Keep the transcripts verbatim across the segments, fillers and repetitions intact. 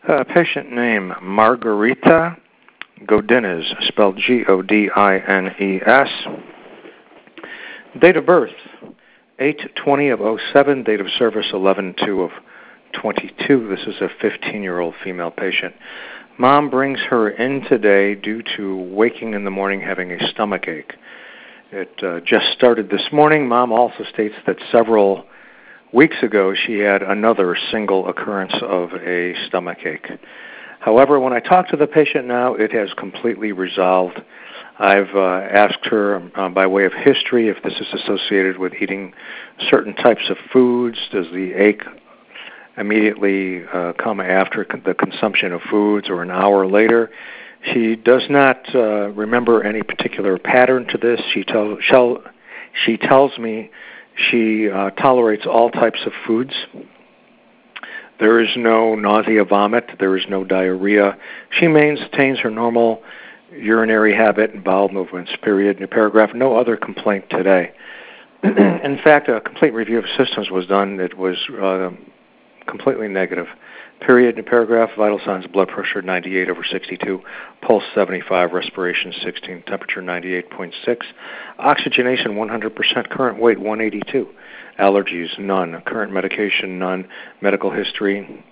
Uh, patient name, Margarita Godinez, spelled G O D I N E S. Date of birth, eight twenty of oh seven. Date of service, eleven two of twenty-two. This is a fifteen-year-old female patient. Mom brings her in today due to waking in the morning having a stomach ache. It uh, just started this morning. Mom also states that several weeks ago she had another single occurrence of a stomach ache. However, when I talk to the patient now, it has completely resolved. I've uh, asked her uh, by way of history if this is associated with eating certain types of foods. Does the ache immediately uh, come after con- the consumption of foods or an hour later? She does not uh, remember any particular pattern to this. She, tell, shall, she tells me she uh, tolerates all types of foods. There is no nausea, vomit. There is no diarrhea. She maintains her normal urinary habit and bowel movements, period. New paragraph. No other complaint today. In fact, a complete review of systems was done. It was uh, completely negative. Period. New paragraph. Vital signs: blood pressure ninety-eight over sixty-two, pulse seventy-five, respiration sixteen, temperature ninety-eight point six, oxygenation one hundred percent, current weight one eighty-two, allergies none, current medication none, medical history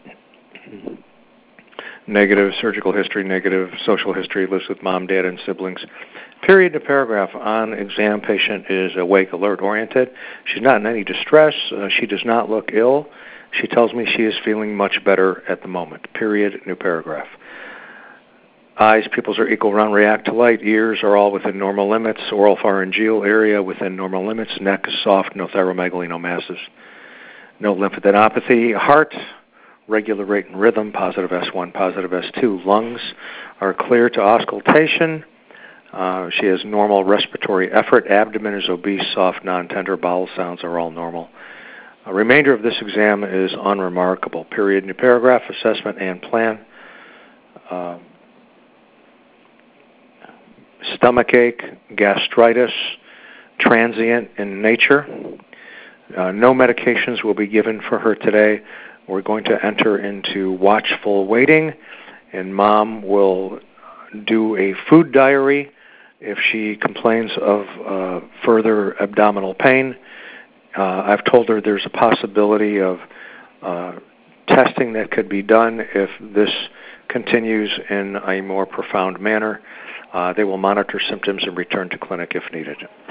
negative, surgical history negative, social history, lives with mom, dad, and siblings. Period. New paragraph. On exam, patient is awake, alert, oriented. She's not in any distress. Uh, she does not look ill. She tells me she is feeling much better at the moment. Period. New paragraph. Eyes, pupils are equal, round, react to light. Ears are all within normal limits. Oral pharyngeal area within normal limits. Neck is soft, no thyromegaly, no masses. No lymphadenopathy. Heart, regular rate and rhythm, positive S one, positive S two. Lungs are clear to auscultation. Uh, she has normal respiratory effort. Abdomen is obese, soft, non-tender. Bowel sounds are all normal. A remainder of this exam is unremarkable. Period. New paragraph. Assessment and plan. Uh, stomach ache, gastritis, transient in nature. Uh, no medications will be given for her today. We're going to enter into watchful waiting, and mom will do a food diary if she complains of uh, further abdominal pain. Uh, I've told her there's a possibility of uh, testing that could be done if this continues in a more profound manner. Uh, they will monitor symptoms and return to clinic if needed.